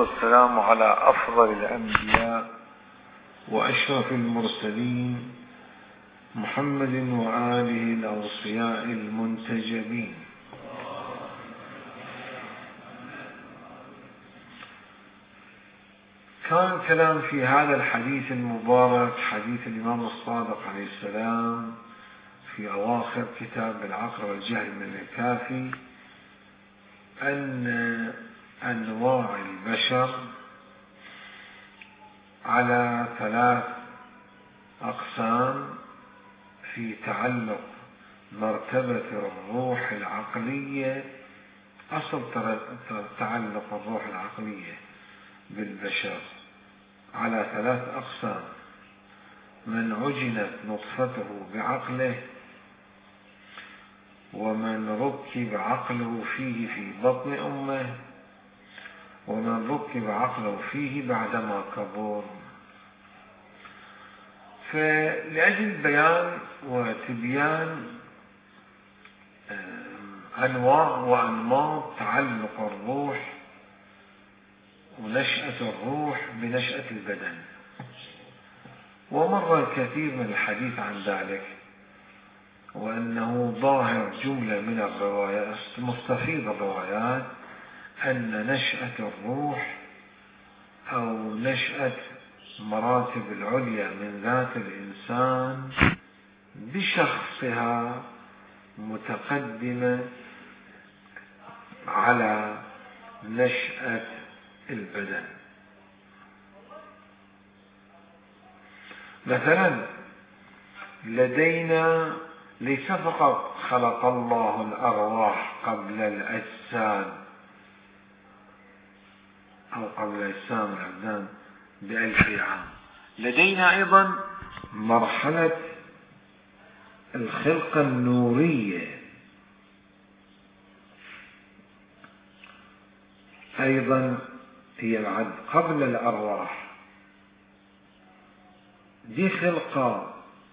والسلام على أفضل الأنبياء وأشرف المرسلين محمد وآله الأوصياء المنتجبين. كان الكلام في هذا الحديث المبارك، حديث الإمام الصادق عليه السلام، في أواخر كتاب العقل والجهل من الكافي، أن أنواع البشر على 3 أقسام في تعلق مرتبة الروح العقلية. أصل تعلق الروح العقلية بالبشر على 3 أقسام: من عجنت نطفته بعقله، ومن ركب عقله فيه في بطن أمه، ومن ركب عقله فيه بعدما كبر. فلأجل بيان وتبيان أنواع وأنماط تعلق الروح ونشأة الروح بنشأة البدن، ومر الكثير من الحديث عن ذلك، وأنه ظاهر جملة من الروايات، مستفيض الروايات، أن نشأة الروح أو نشأة مراتب العليا من ذات الإنسان بشخصها متقدمة على نشأة البدن. مثلا لدينا ليس فقط خلق الله الأرواح قبل الأجساد أو قبل أجسام الأبدان ب1000 عام، لدينا أيضا مرحلة الخلقة النورية، أيضا هي بعد قبل الأرواح. دي خلقة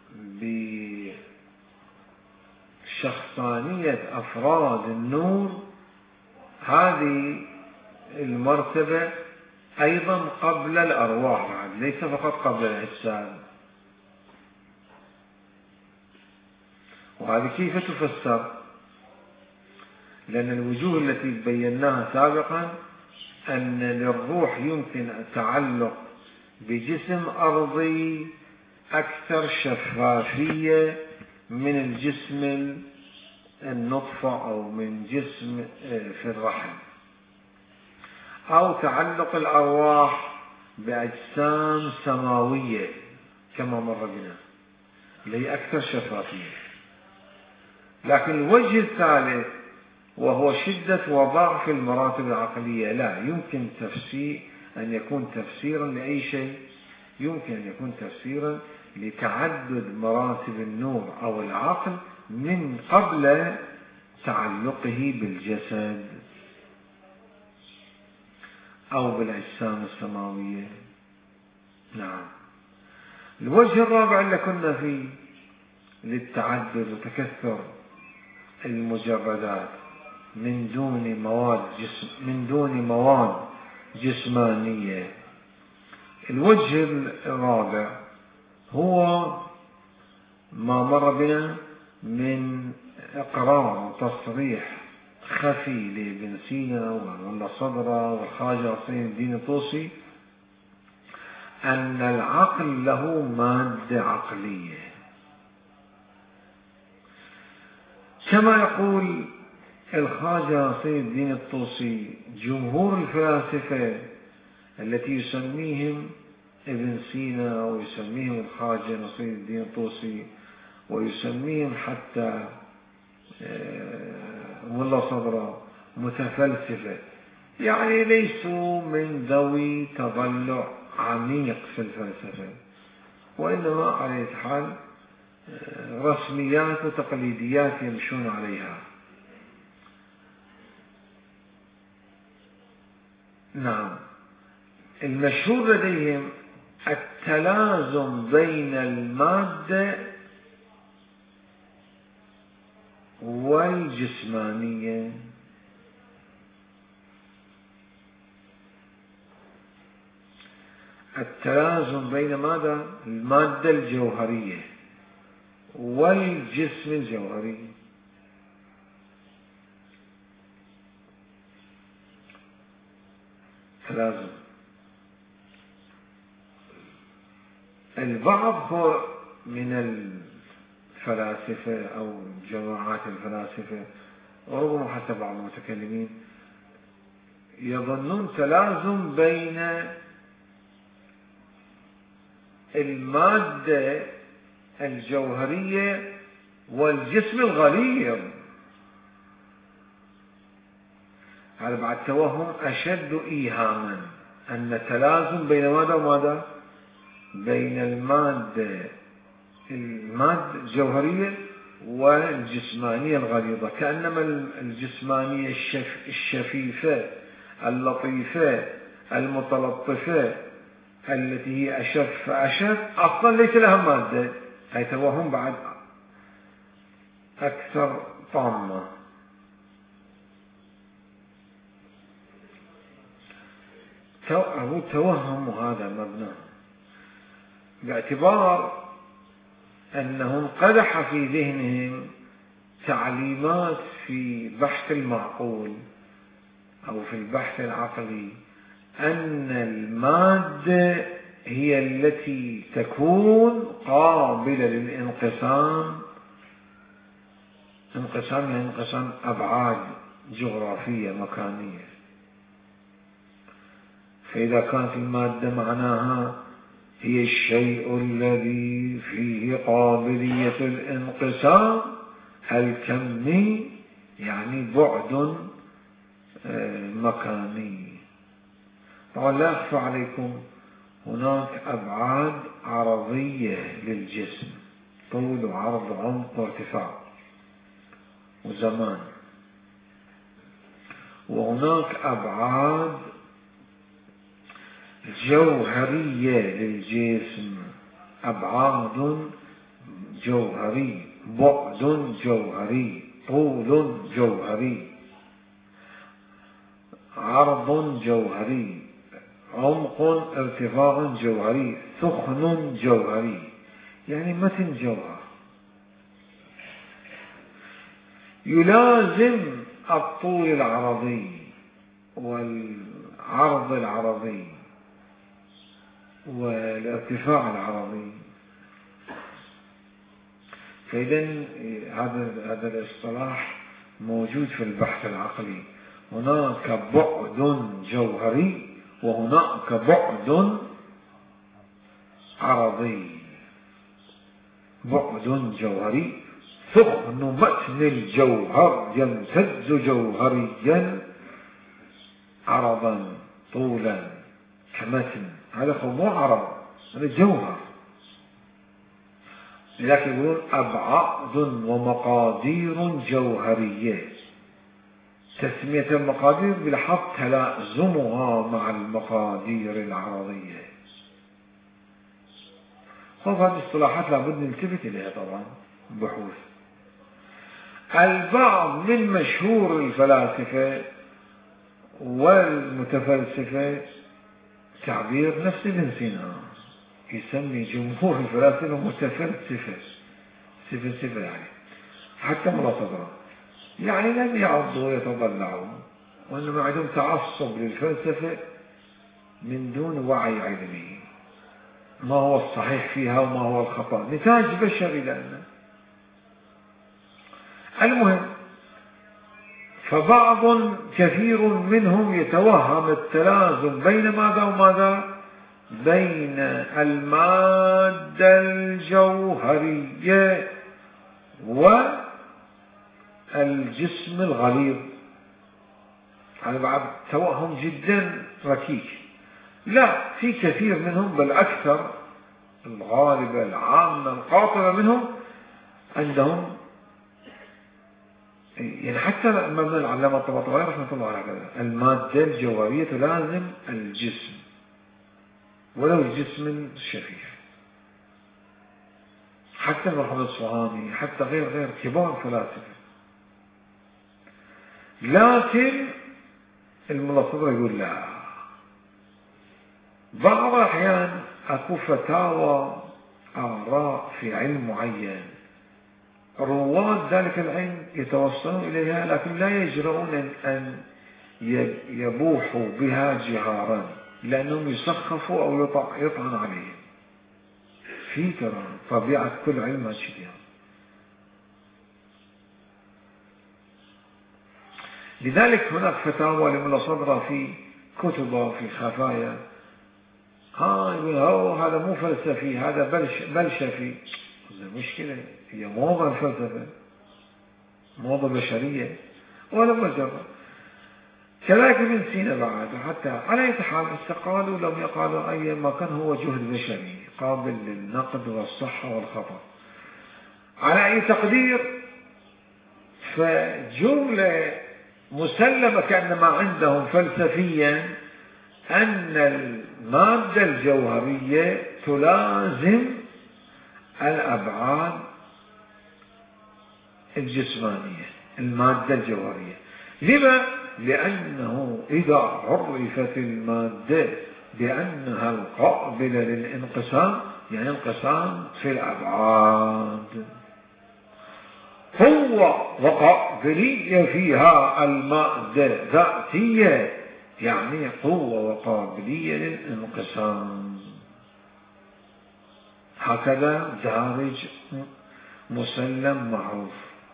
بشخصانية أفراد النور، هذه المرتبة أيضا قبل الأرواح بعد، ليس فقط قبل الأجساد. وهذه كيف تفسر؟ لأن الوجوه التي بيناها سابقا أن للروح يمكن التعلق بجسم أرضي أكثر شفافية من الجسم النطفة أو من جسم في الرحم، أو تعلق الأرواح بأجسام سماوية كما مر بنا، اللي هي أكثر شفافية. لكن الوجه الثالث وهو شدة وضعف المراتب العقلية لا يمكن أن يكون تفسيرا لأي شيء، يمكن أن يكون تفسيرا لتعدد مراتب النور أو العقل من قبل تعلقه بالجسد أو بالأجسام السماوية. نعم. الوجه الرابع اللي كنا فيه للتعدد وتكثر المجردات من دون مواد جسمانية. الوجه الرابع هو ما مر بنا من إقرار وتصريح خفي لابن سينا والملا صدرة والخواجة عصير الدين الطوسي أن العقل له مادة عقلية، كما يقول الخواجة عصير الدين الطوسي. جمهور الفلاسفة التي يسميهم ابن سينا ويسميهم الخواجة نصير الدين الطوسي ويسميهم حتى ملا صدرة متفلسفة، يعني ليسوا من ذوي تضلع عميق في الفلسفة، وإنما على أي حال رسميات وتقليديات يمشون عليها. نعم. المشهور لديهم التلازم بين المادة والجسمانية. التلازم بين ماذا؟ المادة الجوهرية والجسم الجوهري. تلازم. البعض هو من الفلاسفة أو جماعات الفلاسفة وربما حتى بعض المتكلمين يظنون تلازم بين المادة الجوهرية والجسم الغليظ. هذا بعد توهم أشد إيهاما، أن تلازم بين ماذا وماذا؟ بين المادة الجوهرية والجسمانية الغليظة، كأنما الجسمانية الشفيفة اللطيفة المتلطفة التي هي أشف فأشف أصلا ليس لها مادة. هي توهم بعد أكثر طامة. توهم هذا مبناه باعتبار أنهم قدح في ذهنهم تعليمات في بحث المعقول أو في البحث العقلي أن المادة هي التي تكون قابلة للانقسام. انقسام يعني انقسام أبعاد جغرافية مكانية. فإذا كانت المادة معناها هي الشيء الذي فيه قابلية الانقسام الكمي، يعني بعد مكاني. طبعا لا أخفى عليكم هناك أبعاد عرضية للجسم، طول وعرض وعمق وارتفاع وزمان، وهناك أبعاد جوهرية للجسم، أبعاد جوهري، بعد جوهري، طول جوهري، عرض جوهري، عمق ارتفاع جوهري، ثخن جوهري، يعني متن جوهر. يلازم الطول العرضي والعرض العرضي والارتفاع العرضي. فإذا هذا الاصطلاح موجود في البحث العقلي. هناك بعد جوهري وهناك بعد عرضي. بعد جوهري، ثخن متن الجوهر يمتد جوهريا عرضا طولا كمتن. هذا هو مو عرض، هذا جوهر. لكن يقولون أبعاد ومقادير جوهرية. تسمية المقادير بلحظ تلازمها مع المقادير العرضية. هذه الاصطلاحات لابد نلتفت إليها طبعا بحوث. البعض من مشهور الفلاسفة والمتفلسفة تعبير نفس ابن سينا، يسمي جمهور الفلاسفة متفلسفة، سفلسفة يعني حتى ملاحظة، يعني لم يعضوا ويتضلعوا، وإنما عندهم تعصب للفلسفة من دون وعي علمي، ما هو الصحيح فيها وما هو الخطأ، نتاج بشري لأنه. المهم، فبعض كثير منهم يتوهم التلازم بين ماذا وماذا؟ بين المادة الجوهرية والجسم الغليظ. هذا بعد توهم جدا ركيك. لا، في كثير منهم بل أكثر، الغالبة العامة القاطبة منهم عندهم، يعني حتى مبنى العلامة الطباطبائي رحمة الله عليه هكذا، المادة الجوهرية تلازم الجسم ولو الجسم شفيف. حتى محمد الصهامي، حتى غير كبار فلاسفة. لكن الملاحظة يقول لا، بعض الأحيان أكو فتاوى آراء في علم معين، رواد ذلك العلم يتوصلون إليها لكن لا يجرؤون أن يبوحوا بها جهارا لأنهم يسخفوا أو يطعن عليهم. في ترى طبيعة كل علم هكذا. لذلك هناك فتاوى لملا صدرة في كتبه في خفايا، يقول هذا مو فلسفي، هذا بلشفي. المشكلة هي موضة الفلسفة، موضة بشرية ولا مجرد. كذلك ابن سينا بعد، حتى على أي حال استقالوا لم يقالوا أي ما كان هو جهد بشري قابل للنقد والصحة والخطأ. على أي تقدير فجملة مسلمة كأنما عندهم فلسفيا أن المادة الجوهرية تلازم الأبعاد الجسمانية، المادة الجوهرية. لما؟ لأنه إذا عرفت المادة بأنها القابلة للانقسام، يعني انقسام في الأبعاد، قوة وقابلية فيها المادة ذاتية، يعني قوة وقابلية للانقسام. هكذا دارج مسلم معروف.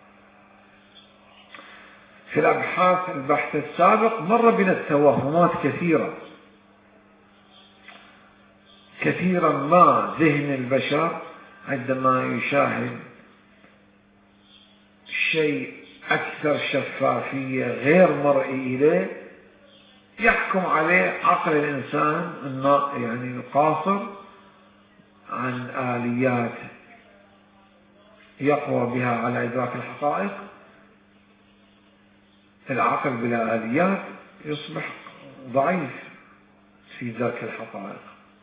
في الأبحاث البحث السابق مر بنا التوهمات كثيرا ما ذهن البشر عندما يشاهد شيء أكثر شفافية غير مرئي إليه يحكم عليه عقل الإنسان يعني القاصر عن آليات يقوى بها على إدراك الحقائق. العقل بلا آليات يصبح ضعيف في درك الحقائق.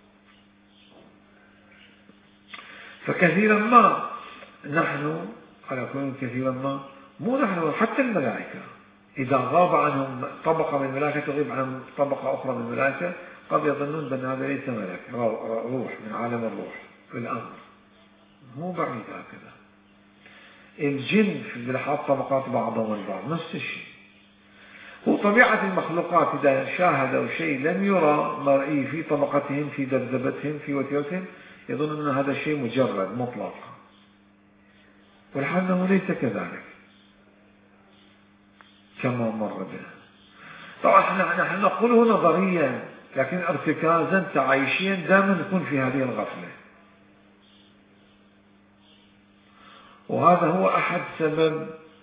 فكثيرا ما نحن على كل كثيرا ما مو نحن، حتى الملائكة إذا غاب عنهم طبقة من الملائكة تغيب عنهم طبقة أخرى من الملائكة قد يظنون بأن هذا ليس ملك، روح من عالم الروح في الأمر، مو بعيد هكذا. الجن في البلحات طبقات بعضهم البعض نفس الشيء. وطبيعة المخلوقات إذا شاهدوا شيء لم يرى مرئي في طبقتهم في ذبذبتهم في وتيرتهم يظن أن هذا الشيء مجرد مطلق، والحال أنه ليس كذلك كما مر بنا. طبعا نحن نقوله نظريا لكن ارتكازا تعايشيا دائما نكون في هذه الغفلة. وهذا هو أحد سبب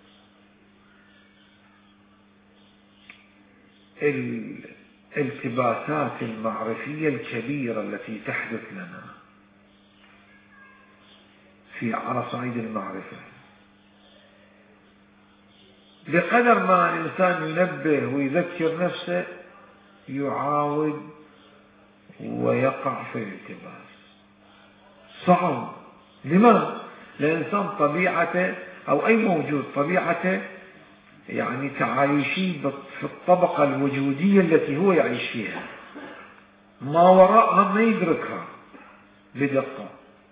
الالتباسات المعرفية الكبيرة التي تحدث لنا على صعيد المعرفة. بقدر ما الإنسان ينبه ويذكر نفسه يعاود ويقع في الالتباس. صعب. لماذا؟ الإنسان طبيعته أو أي موجود طبيعته يعني تعايشي في الطبقة الوجودية التي هو يعيش فيها، ما وراءها ما يدركها بدقة.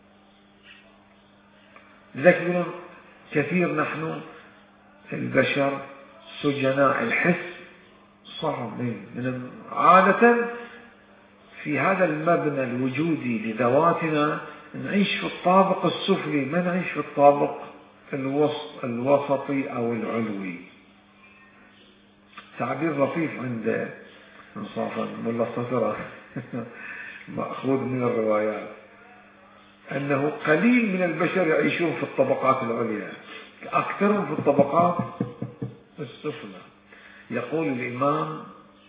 لذلك كثير نحن البشر سجناء الحس. صعب من عادة في هذا المبنى الوجودي لذواتنا نعيش في الطابق السفلي، ما نعيش في الطابق الوسطي أو العلوي. تعبير لطيف عند انصافا ملا صدرة مأخوذ من الروايات أنه قليل من البشر يعيشون في الطبقات العليا، أكثرهم في الطبقات السفلى. يقول الإمام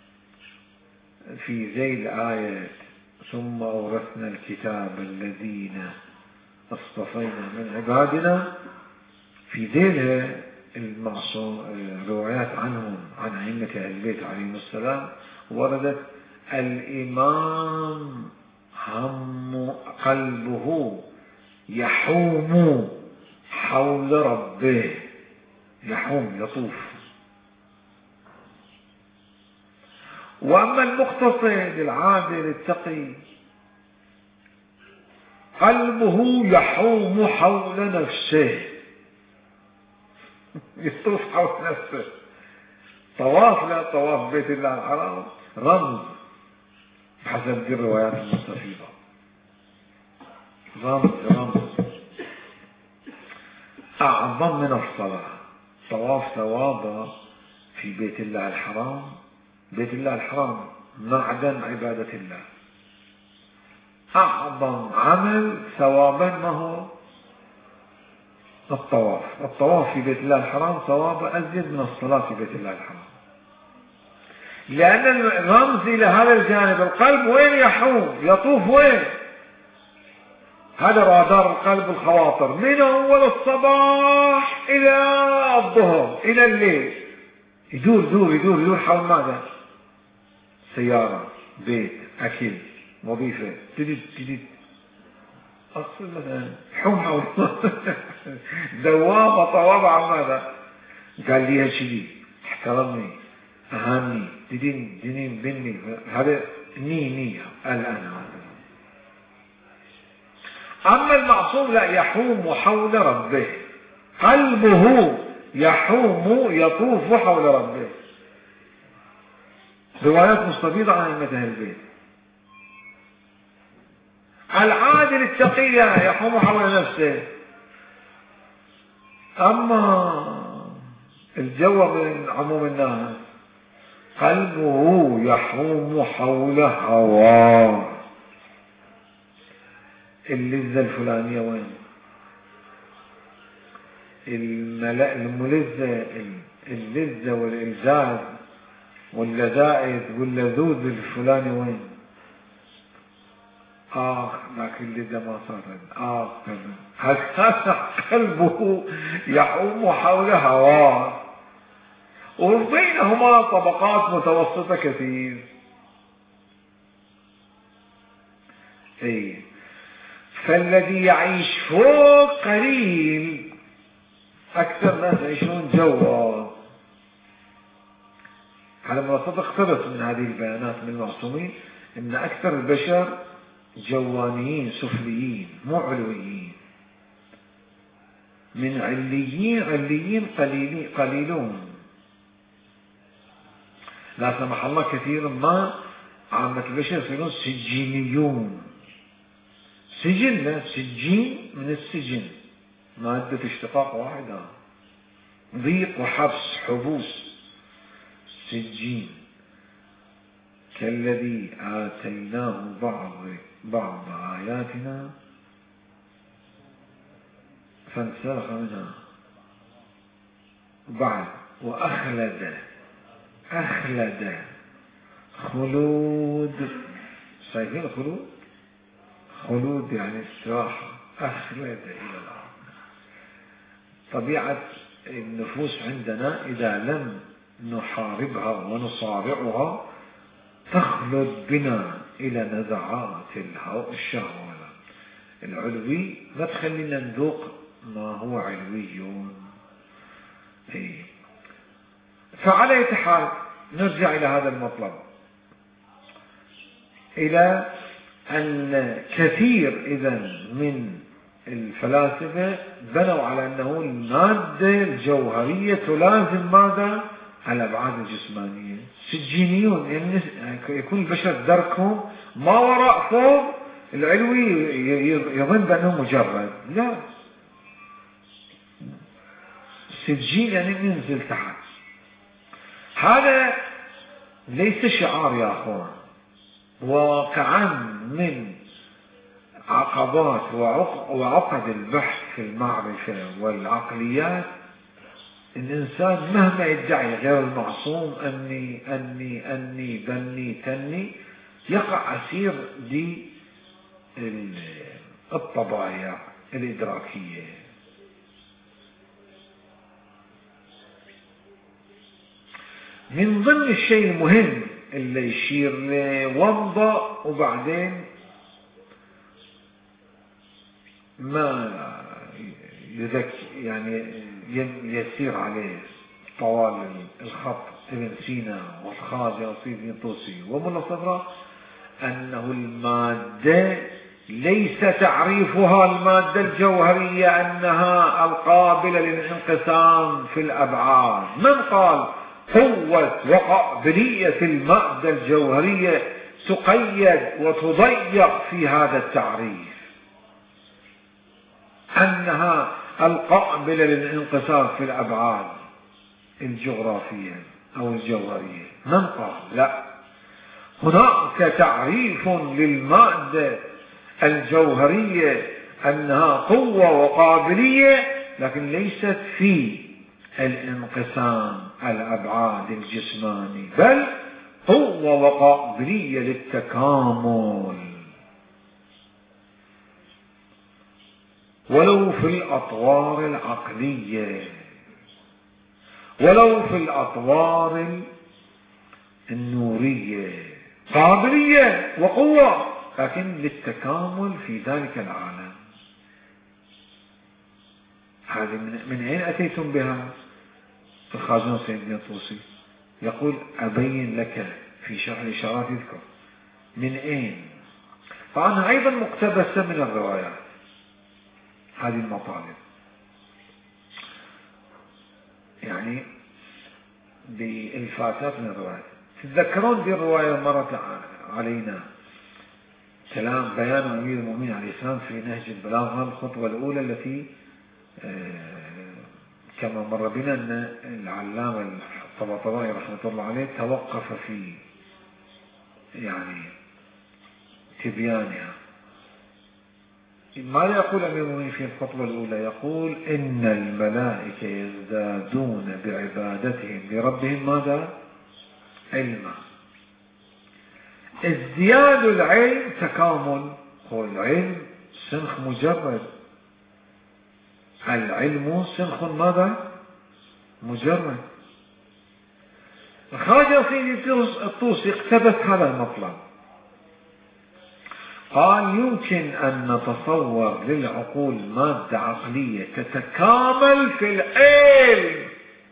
في ذيل آية ثم أورثنا الكتاب الذين اصطفينا من عبادنا، في ذيلها الروايات عنهم عن أئمة أهل البيت عليهم السلام وردت الإمام هم قلبه يحوم حول ربه، يحوم يطوف. وأما المقتصد العادل التقي قلبه يحوم حول نفسه، يطوف حول نفسه. طواف لا طواف بيت الله الحرام رمز حسب دي الروايات المستفيضة، رمز أعظم من الصلاة. طواف ثوابه في بيت الله الحرام، بيت الله الحرام معدن عبادة الله، أعظم عمل ثوابا ما هو الطواف في بيت الله الحرام ثوابه أزيد من الصلاة في بيت الله الحرام، لأن الرمز إلى هذا الجانب. القلب وين يحوم يطوف وين؟ هذا رادار القلب الخواطر من أول الصباح إلى الظهر إلى الليل، يدور حول ماذا؟ سيارة، بيت، أكل، وظيفة، تدد أصل مثلا حوم حول دوامة طوابة عن ماذا؟ قال لي هالشيء احترمني أهاني دين بني، هذا نية الآن. أما المعصوم لا، يحوم حول ربه، قلبه يحوم يطوف حول ربه. روايات مستفيضة عن أئمة أهل البيت. العادل التقي يحوم حول نفسه. أما الجو من عموم الناس قلبه يحوم حول هواه. اللذة الفلانية وين؟ اللذة والإلذاذ واللذائذ واللذوذ الفلاني وين؟ لكن اللذة ما صارت هذا قلبه يحوم حول هواه، وبينهما طبقات متوسطة كثير. فالذي يعيش فوق قليل، أكثر ناس يعيشون جوا. على ما اقتبس من هذه البيانات من المعصومين أن أكثر البشر جوانيين سفليين مو علويين. من عليين قليلون لا سمح الله كثيرا ما عامة البشر يصيرون سجينيون. سجين من السجن، مادة اشتقاق واحدة، ضيق وحبس حبوس. سجين كالذي آتيناه بعض آياتنا فانسلخ منها بعد وأخلد خلود. شايفين خلود يعني استراحة. أخلد إلى الأرض. طبيعة النفوس عندنا إذا لم نحاربها ونصارعها تخلد بنا إلى نزعات الشهوة العلوي، ما تخلينا نذوق ما هو علوي. فعلى أي حال نرجع إلى هذا المطلب، إلى أن كثير إذن من الفلاسفة بنوا على أنه المادة الجوهرية تلازم ماذا؟ الأبعاد الجسمانية. سجينيون يعني يكون البشر دركهم ما وراء فوق العلوي، يظن بأنه مجرد. لا، سجين يعني ننزل تحت. هذا ليس شعار يا أخوان، واقعا من عقبات وعقد البحث في المعرفة والعقليات. الإنسان مهما يدعي غير المعصوم أني بني تني، يقع أسير دي الطبايع الإدراكية. من ضمن الشيء المهم اللي يشير لوضع وبعدين ما يذكر يعني يسير عليه طوال الخط ابن سينا والخواجة وسيد بن طوسي وملا صدرة أنه المادة ليس تعريفها المادة الجوهرية أنها القابلة للانقسام في الأبعاد. من قال قوة وقابلية المادة الجوهرية تقيد وتضيق في هذا التعريف أنها القابلة للانقسام في الأبعاد الجغرافية أو الجوهرية؟ من قال؟ لا، هناك تعريف للمادة الجوهرية أنها قوة وقابلية، لكن ليست في الانقسام الأبعاد الجسماني، بل قوة وقابلية للتكامل ولو في الأطوار العقلية ولو في الأطوار النورية، قابلية وقوة لكن للتكامل في ذلك العالم. هذه من أين أتيتم بها؟ الخازن سيد بن طوسي يقول أبين لك في شرح الإشارات يذكر من أين، فأنا أيضا مقتبسة من الروايات هذه المطالب، يعني بالفاتات من الروايات. تتذكرون دي الرواية مرت علينا كلام بيان أمير المؤمنين عليه السلام في نهج البلاغة الخطوة الأولى التي كما مر بنا أن العلامة الطباطبائي رحمة الله عليه توقف في يعني تبيانها. ماذا يقول أمير المؤمنين في الخطوة الأولى؟ يقول إن الملائكة يزدادون بعبادتهم لربهم ماذا؟ علما. ازدياد العلم تكامل، هو العلم سنخ مجرد، العلم سنخ ماذا؟ مجرد. الخواجة سيد الطوسي اقتبس هذا المطلب، قال يمكن أن نتصور للعقول مادة عقلية تتكامل في العلم،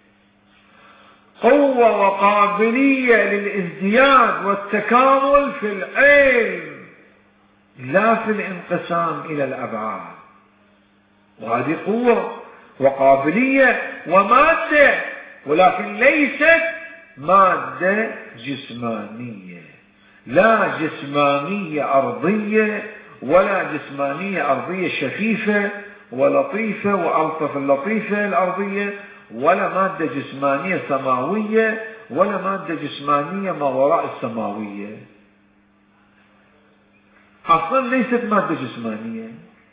قوة وقابلية للازدياد والتكامل في العلم لا في الانقسام إلى الأبعاد. وهذه قوة وقابلية ومادة، ولكن ليست مادة جسمانية، لا جسمانية أرضية ولا جسمانية أرضية شفيفة ولطيفة وألطف اللطيفة الأرضية، ولا مادة جسمانية سماوية ولا مادة جسمانية ما وراء السماوية. أصلا ليست مادة جسمانية،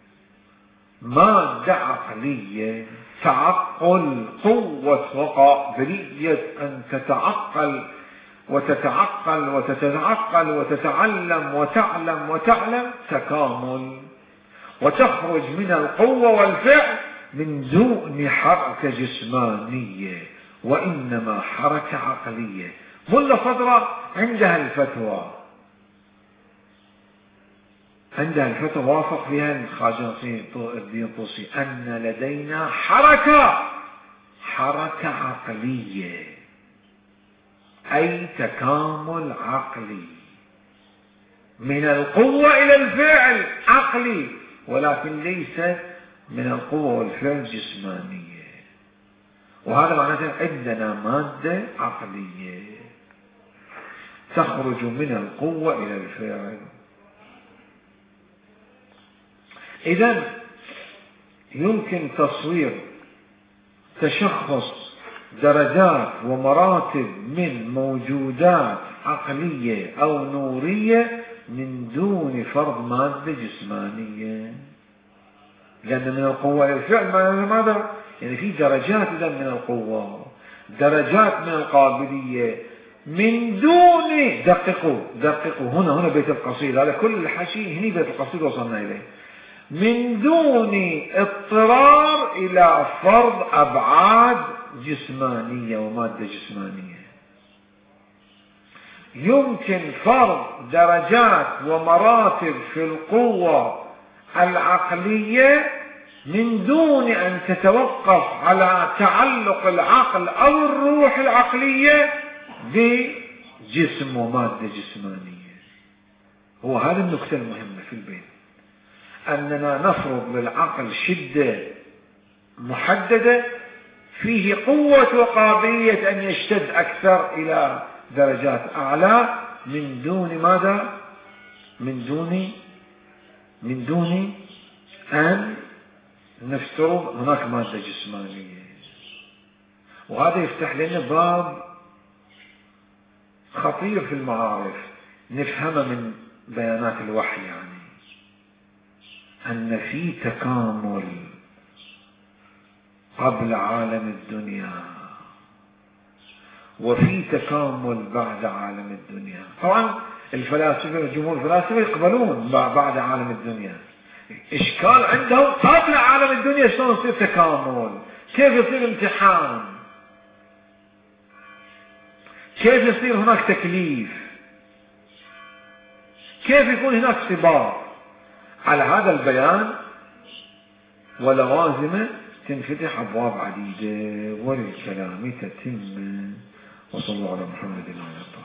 مادة عقلية تعقل، قوة وقابلية أن تتعقل وتتعقل وتتعقل وتتعلم وتعلم تكامل، وتخرج من القوة والفعل من دون حركة جسمانية وإنما حركة عقلية. ملا صدرة عندها الفتوى وافق فيها الخواجة الدين طوسي أن لدينا حركة عقلية، أي تكامل عقلي من القوة إلى الفعل عقلي، ولكن ليس من القوة والفعل جسمانية. وهذا معناته عندنا مادة عقلية تخرج من القوة إلى الفعل. إذن يمكن تصوير تشخص درجات ومراتب من موجودات عقلية أو نورية من دون فرض مادة جسمانية، لأن من القوة إلى الفعل ماذا؟ يعني في درجات إذن من القوة، درجات من القابلية من دون دققوا هنا بيت القصيد، هذا كل الحشي هنا بيت القصيد وصلنا إليه، من دون اضطرار إلى فرض أبعاد جسمانية ومادة جسمانية. يمكن فرض درجات ومراتب في القوة العقلية من دون أن تتوقف على تعلق العقل أو الروح العقلية بجسم ومادة جسمانية. هو هذه النكتة المهمة في البيت، أننا نفرض للعقل شدة محددة فيه قوة وقابلية أن يشتد أكثر إلى درجات أعلى من دون ماذا؟ من دون أن نفترض هناك مادة جسمانية. وهذا يفتح لنا باب خطير في المعارف نفهمه من بيانات الوحي، يعني أن في تكامل قبل عالم الدنيا وفي تكامل بعد عالم الدنيا. طبعا الفلاسفة وجمهور الفلاسفة يقبلون بعد عالم الدنيا. إشكال عندهم قبل عالم الدنيا شلون يصير تكامل، كيف يصير امتحان، كيف يصير هناك تكليف، كيف يكون هناك صبار. على هذا البيان ولوازمه تنفتح أبواب عديدة وللكلام تتم. وصلوا على محمد وعلى